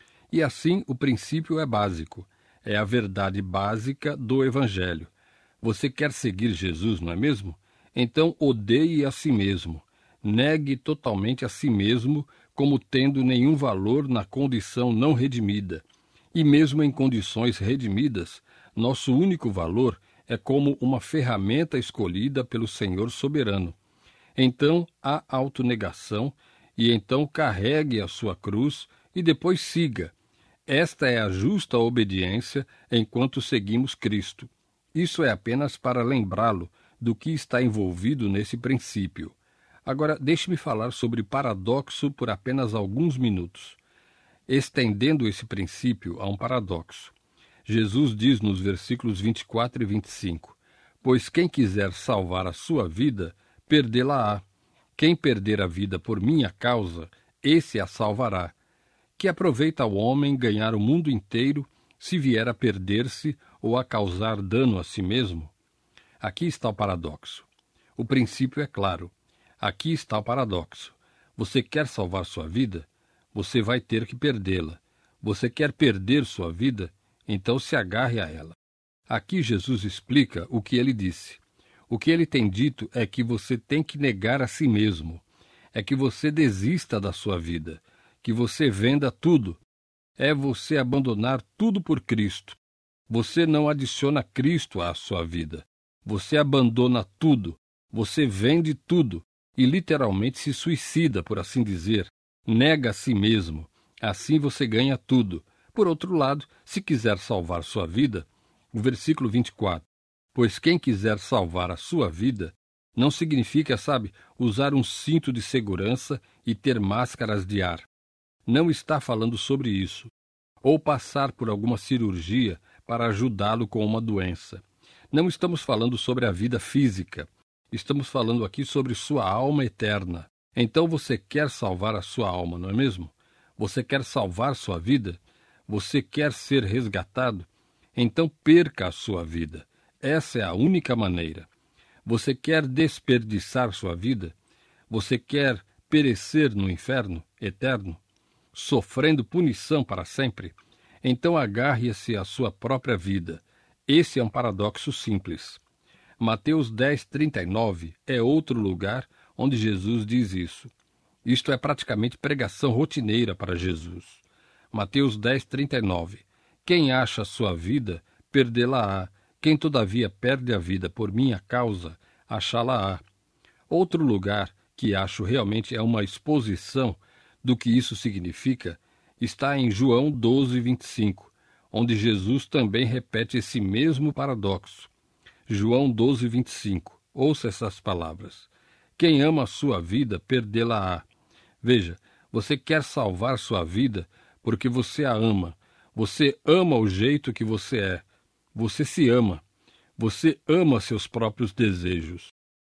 E assim o princípio é básico. É a verdade básica do Evangelho. Você quer seguir Jesus, não é mesmo? Então odeie a si mesmo. Negue totalmente a si mesmo como tendo nenhum valor na condição não redimida. E mesmo em condições redimidas, nosso único valor é como uma ferramenta escolhida pelo Senhor soberano. Então há autonegação, e então carregue a sua cruz e depois siga. Esta é a justa obediência enquanto seguimos Cristo. Isso é apenas para lembrá-lo do que está envolvido nesse princípio. Agora, deixe-me falar sobre paradoxo por apenas alguns minutos, estendendo esse princípio a um paradoxo. Jesus diz nos versículos 24 e 25, pois quem quiser salvar a sua vida, perdê-la-á. Quem perder a vida por minha causa, esse a salvará. Que aproveita ao homem ganhar o mundo inteiro, se vier a perder-se ou a causar dano a si mesmo? Aqui está o paradoxo. O princípio é claro. Aqui está o paradoxo. Você quer salvar sua vida? Você vai ter que perdê-la. Você quer perder sua vida? Então se agarre a ela. Aqui Jesus explica o que ele disse. O que ele tem dito é que você tem que negar a si mesmo. É que você desista da sua vida. Que você venda tudo. É você abandonar tudo por Cristo. Você não adiciona Cristo à sua vida. Você abandona tudo. Você vende tudo. E literalmente se suicida, por assim dizer. Nega a si mesmo. Assim você ganha tudo. Por outro lado, se quiser salvar sua vida, o versículo 24, pois quem quiser salvar a sua vida, não significa, usar um cinto de segurança e ter máscaras de ar. Não está falando sobre isso. Ou passar por alguma cirurgia para ajudá-lo com uma doença. Não estamos falando sobre a vida física. Estamos falando aqui sobre sua alma eterna. Então você quer salvar a sua alma, não é mesmo? Você quer salvar sua vida? Você quer ser resgatado? Então perca a sua vida. Essa é a única maneira. Você quer desperdiçar sua vida? Você quer perecer no inferno eterno, sofrendo punição para sempre? Então agarre-se à sua própria vida. Esse é um paradoxo simples. Mateus 10:39 é outro lugar onde Jesus diz isso. Isto é praticamente pregação rotineira para Jesus. Mateus 10:39. Quem acha a sua vida, perdê-la-á. Quem todavia perde a vida por minha causa, achá-la-á. Outro lugar que acho realmente é uma exposição do que isso significa está em João 12:25, onde Jesus também repete esse mesmo paradoxo. João 12:25. Ouça essas palavras. Quem ama a sua vida, perdê-la-á. Veja, você quer salvar sua vida porque você a ama. Você ama o jeito que você é. Você se ama. Você ama seus próprios desejos,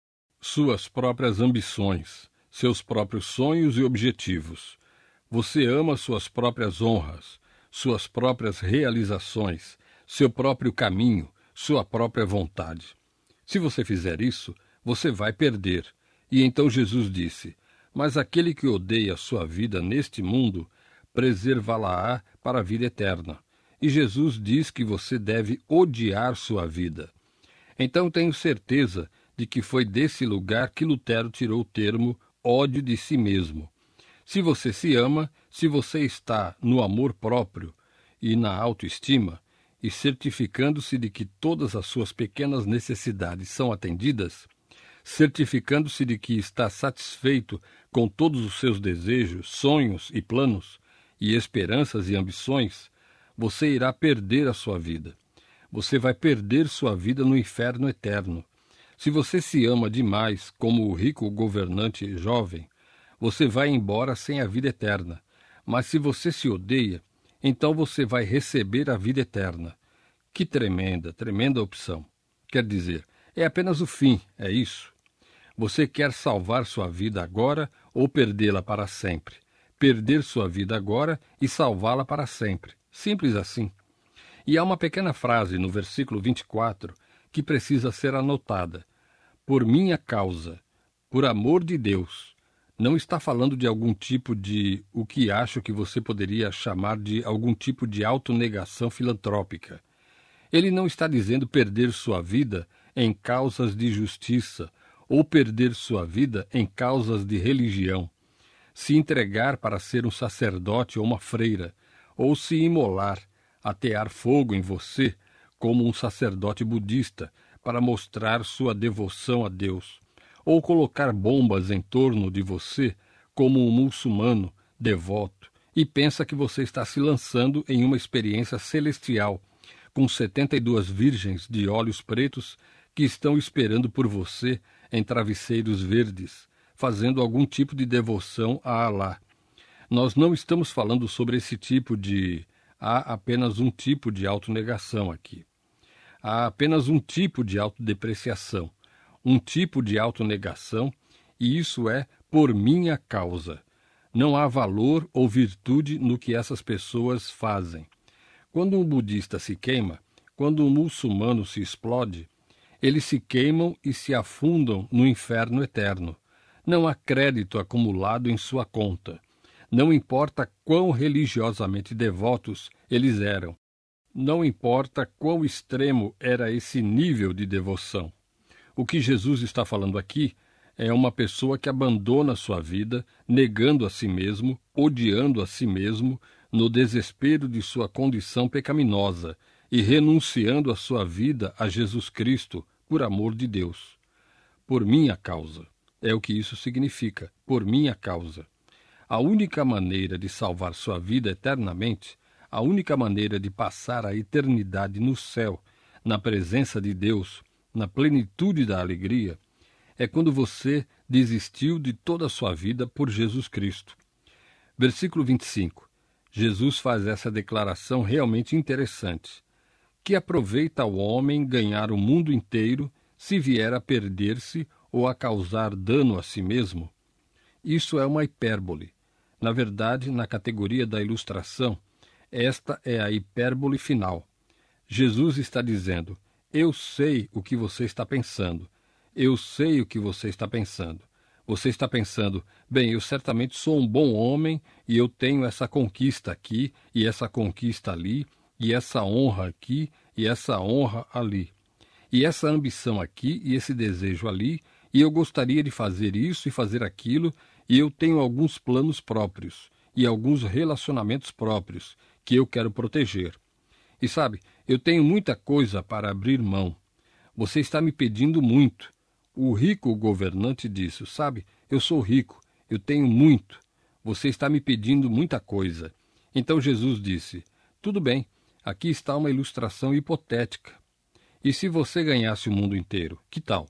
suas próprias ambições, seus próprios sonhos e objetivos. Você ama suas próprias honras, suas próprias realizações, seu próprio caminho, sua própria vontade. Se você fizer isso, você vai perder. E então Jesus disse: mas aquele que odeia a sua vida neste mundo, preservá-la-á para a vida eterna. E Jesus diz que você deve odiar sua vida. Então tenho certeza de que foi desse lugar que Lutero tirou o termo ódio de si mesmo. Se você se ama, se você está no amor próprio e na autoestima, e certificando-se de que todas as suas pequenas necessidades são atendidas, certificando-se de que está satisfeito com todos os seus desejos, sonhos e planos, e esperanças e ambições, você irá perder a sua vida. Você vai perder sua vida no inferno eterno. Se você se ama demais, como o rico governante jovem, você vai embora sem a vida eterna. Mas se você se odeia, então você vai receber a vida eterna. Que tremenda, tremenda opção. Quer dizer, é apenas o fim, é isso? Você quer salvar sua vida agora ou perdê-la para sempre? Perder sua vida agora e salvá-la para sempre. Simples assim. E há uma pequena frase no versículo 24 que precisa ser anotada. Por minha causa, por amor de Deus. Não está falando de algum tipo de, o que acho que você poderia chamar de algum tipo de autonegação filantrópica. Ele não está dizendo perder sua vida em causas de justiça ou perder sua vida em causas de religião. Se entregar para ser um sacerdote ou uma freira, ou se imolar, atear fogo em você, como um sacerdote budista, para mostrar sua devoção a Deus, ou colocar bombas em torno de você, como um muçulmano devoto, e pensa que você está se lançando em uma experiência celestial, com 72 virgens de olhos pretos que estão esperando por você em travesseiros verdes, fazendo algum tipo de devoção a Alá. Nós não estamos falando sobre esse tipo de... Há apenas um tipo de autonegação aqui. Há apenas um tipo de autodepreciação, um tipo de autonegação, e isso é por minha causa. Não há valor ou virtude no que essas pessoas fazem. Quando um budista se queima, quando um muçulmano se explode, eles se queimam e se afundam no inferno eterno. Não há crédito acumulado em sua conta. Não importa quão religiosamente devotos eles eram. Não importa quão extremo era esse nível de devoção. O que Jesus está falando aqui é uma pessoa que abandona sua vida, negando a si mesmo, odiando a si mesmo, no desespero de sua condição pecaminosa e renunciando a sua vida a Jesus Cristo por amor de Deus. Por minha causa. É o que isso significa, por minha causa. A única maneira de salvar sua vida eternamente, a única maneira de passar a eternidade no céu, na presença de Deus, na plenitude da alegria, é quando você desistiu de toda a sua vida por Jesus Cristo. Versículo 25. Jesus faz essa declaração realmente interessante. Que aproveita ao homem ganhar o mundo inteiro se vier a perder-se ou a causar dano a si mesmo? Isso é uma hipérbole. Na verdade, na categoria da ilustração, esta é a hipérbole final. Jesus está dizendo, eu sei o que você está pensando. Eu sei o que você está pensando. Você está pensando, bem, eu certamente sou um bom homem e eu tenho essa conquista aqui e essa conquista ali e essa honra aqui e essa honra ali. E essa ambição aqui e esse desejo ali, e eu gostaria de fazer isso e fazer aquilo, e eu tenho alguns planos próprios e alguns relacionamentos próprios que eu quero proteger. E sabe, eu tenho muita coisa para abrir mão. Você está me pedindo muito. O rico governante disse, sabe, eu sou rico, eu tenho muito. Você está me pedindo muita coisa. Então Jesus disse, tudo bem, aqui está uma ilustração hipotética. E se você ganhasse o mundo inteiro, que tal?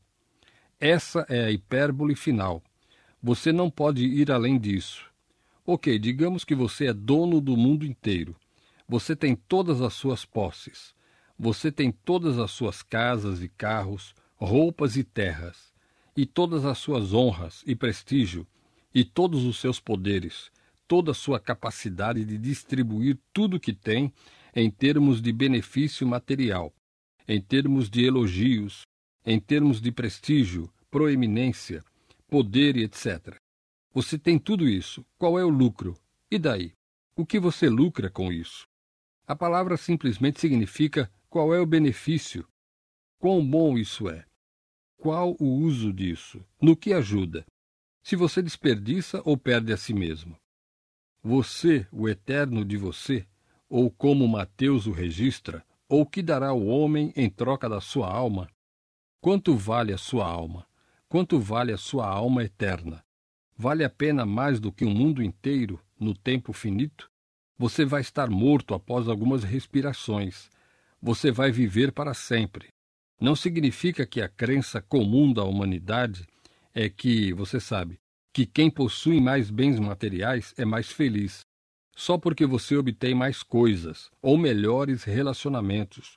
Essa é a hipérbole final. Você não pode ir além disso. Ok, digamos que você é dono do mundo inteiro. Você tem todas as suas posses. Você tem todas as suas casas e carros, roupas e terras, e todas as suas honras e prestígio, e todos os seus poderes, toda a sua capacidade de distribuir tudo o que tem em termos de benefício material, em termos de elogios, em termos de prestígio, proeminência, poder e etc. Você tem tudo isso. Qual é o lucro? E daí? O que você lucra com isso? A palavra simplesmente significa qual é o benefício. Quão bom isso é? Qual o uso disso? No que ajuda? Se você desperdiça ou perde a si mesmo? Você, o eterno de você, ou como Mateus o registra, ou que dará o homem em troca da sua alma? Quanto vale a sua alma? Quanto vale a sua alma eterna? Vale a pena mais do que um mundo inteiro no tempo finito? Você vai estar morto após algumas respirações. Você vai viver para sempre. Não significa que a crença comum da humanidade é que, você sabe, que quem possui mais bens materiais é mais feliz, só porque você obtém mais coisas, ou melhores relacionamentos,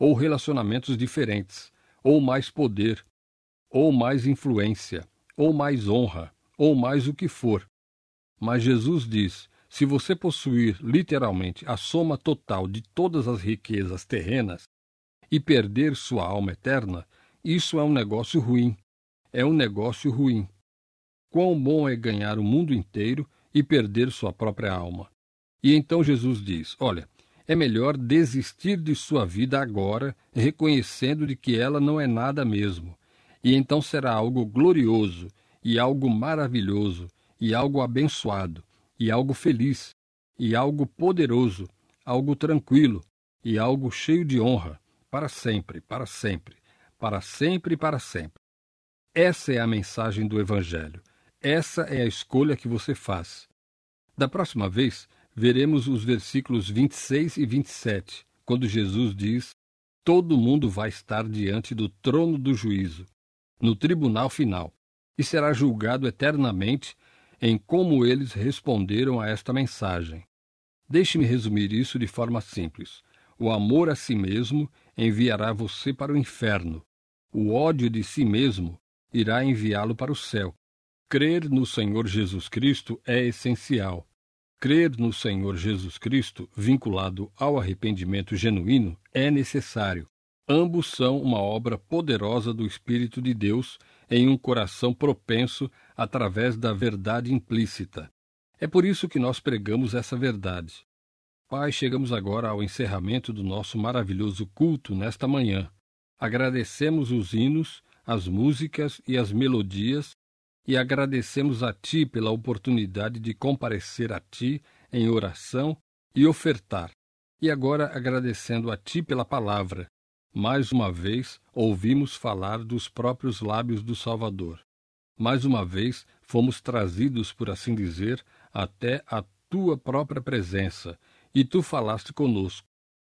ou relacionamentos diferentes, ou mais poder, ou mais influência, ou mais honra, ou mais o que for. Mas Jesus diz: se você possuir literalmente a soma total de todas as riquezas terrenas e perder sua alma eterna, isso é um negócio ruim. É um negócio ruim. Quão bom é ganhar o mundo inteiro e perder sua própria alma. E então Jesus diz: olha, é melhor desistir de sua vida agora, reconhecendo de que ela não é nada mesmo. E então será algo glorioso, e algo maravilhoso, e algo abençoado, e algo feliz, e algo poderoso, algo tranquilo, e algo cheio de honra, para sempre, para sempre, para sempre e para sempre. Essa é a mensagem do Evangelho. Essa é a escolha que você faz. Da próxima vez, veremos os versículos 26 e 27, quando Jesus diz: todo mundo vai estar diante do trono do juízo, no tribunal final, e será julgado eternamente em como eles responderam a esta mensagem. Deixe-me resumir isso de forma simples. O amor a si mesmo enviará você para o inferno. O ódio de si mesmo irá enviá-lo para o céu. Crer no Senhor Jesus Cristo é essencial. Crer no Senhor Jesus Cristo, vinculado ao arrependimento genuíno, é necessário. Ambos são uma obra poderosa do Espírito de Deus em um coração propenso através da verdade implícita. É por isso que nós pregamos essa verdade. Pai, chegamos agora ao encerramento do nosso maravilhoso culto nesta manhã. Agradecemos os hinos, as músicas e as melodias, e agradecemos a Ti pela oportunidade de comparecer a Ti em oração e ofertar. E agora agradecendo a Ti pela palavra. Mais uma vez ouvimos falar dos próprios lábios do Salvador. Mais uma vez fomos trazidos, por assim dizer, até a Tua própria presença, e Tu falaste conosco.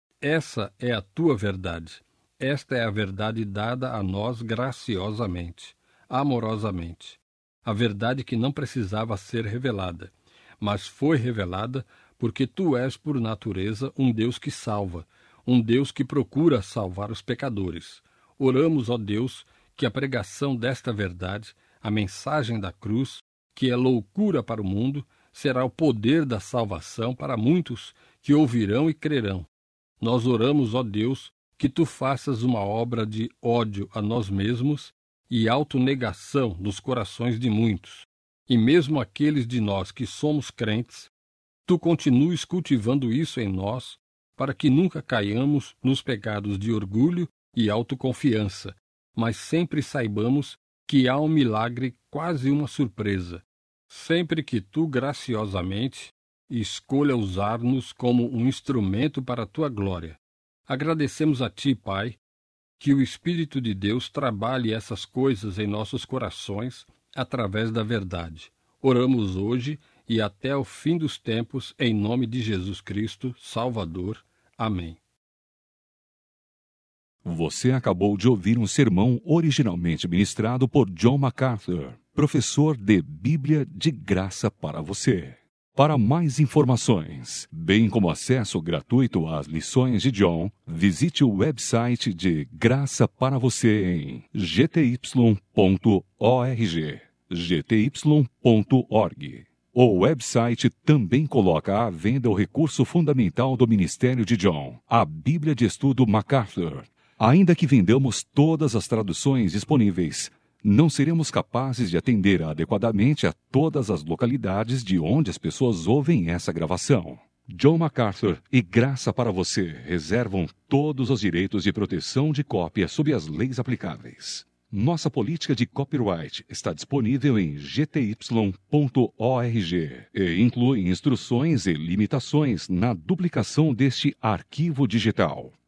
Essa é a Tua verdade. Esta é a verdade dada a nós graciosamente, amorosamente. A verdade que não precisava ser revelada, mas foi revelada porque Tu és, por natureza, um Deus que salva, um Deus que procura salvar os pecadores. Oramos, ó Deus, que a pregação desta verdade, a mensagem da cruz, que é loucura para o mundo, será o poder da salvação para muitos que ouvirão e crerão. Nós oramos, ó Deus, que Tu faças uma obra de ódio a nós mesmos e autonegação nos corações de muitos. E mesmo aqueles de nós que somos crentes, Tu continues cultivando isso em nós, para que nunca caiamos nos pecados de orgulho e autoconfiança, mas sempre saibamos que há um milagre, quase uma surpresa, sempre que Tu graciosamente escolha usar-nos como um instrumento para a Tua glória. Agradecemos a Ti, Pai, que o Espírito de Deus trabalhe essas coisas em nossos corações através da verdade. Oramos hoje e até o fim dos tempos, em nome de Jesus Cristo, Salvador. Amém. Você acabou de ouvir um sermão originalmente ministrado por John MacArthur, professor de Bíblia de graça para você. Para mais informações, bem como acesso gratuito às lições de John, visite o website de Graça para Você em gty.org. gty.org. O website também coloca à venda o recurso fundamental do ministério de John, a Bíblia de Estudo MacArthur. Ainda que vendamos todas as traduções disponíveis, não seremos capazes de atender adequadamente a todas as localidades de onde as pessoas ouvem essa gravação. John MacArthur e Graça para Você reservam todos os direitos de proteção de cópia sob as leis aplicáveis. Nossa política de copyright está disponível em gty.org e inclui instruções e limitações na duplicação deste arquivo digital.